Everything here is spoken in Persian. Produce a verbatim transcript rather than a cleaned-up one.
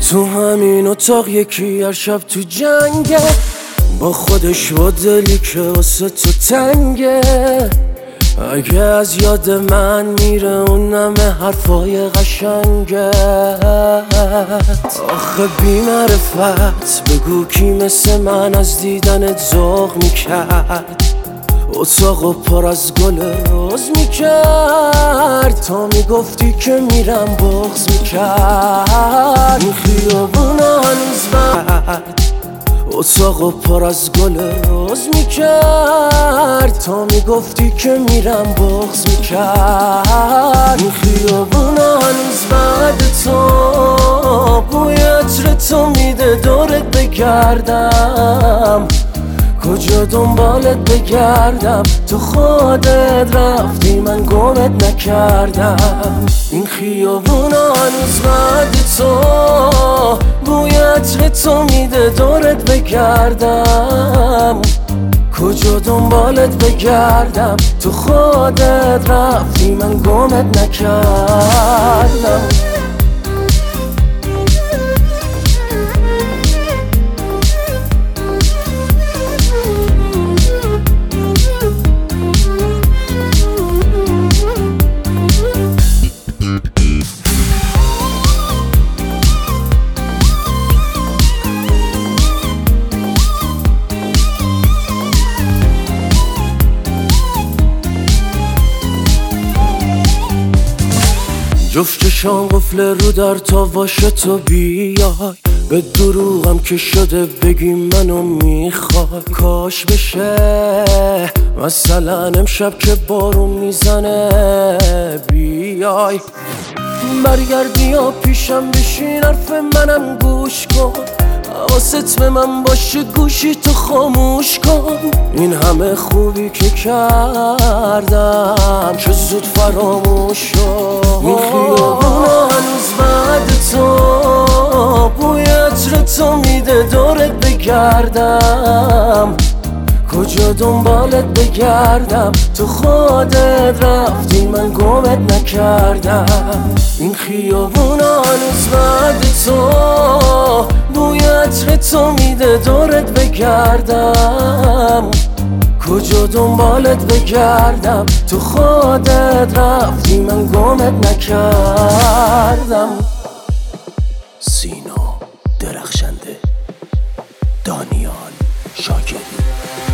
تو همین اتاق یکی هر شب تو جنگه، با خودش و دلی که واسه تو تنگه. اگه از یاد من میره اون نمه حرفای قشنگه. آخه بی معرفت بگو کی مثل من از دیدنت ذوق میکرد، اتاقو پر از گل روز میکرد. تا میگفتی که میرم بغض میکرد. این خیابونا هنوز بعد اتاقو پر از گل روز میکرد. تا میگفتی که میرم بغض میکرد. این خیابونا هنوز بعد تو بوی عطر تو میده دورت بگردم. کجا دنبالت بگردم، تو خودت رفتی من گمت نکردم. این خیابونا هنوز بعد تو بوی عطر تو میده دورت بگردم. کجا دنبالت بگردم، تو خودت رفتی من گمت نکردم. جفت چشام قفل رو در تا باشه تو بیای. به دروغم که شده بگی منو میخوای. کاش بشه مثلا امشب که بارون میزنه بیای. برگردی یا پیشم بشین حرف منم گوش کن. حواست به من باشه گوشی تو خاموش کن. این همه خوبی که کردم چه زود فراموش شد. این خیابونا هنوز بعد تو بوی عطر تو میده دورت بگردم. کجا دنبالت بگردم، تو خودت رفتی من گمت نکردم. این خیابونا هنوز بعد تو بوی عطر تو میده دورت بگردم. کجا دنبالت بگردم، تو خودت رفتی من گمت نکردم. سینا درخشنده، دانیال شاکری.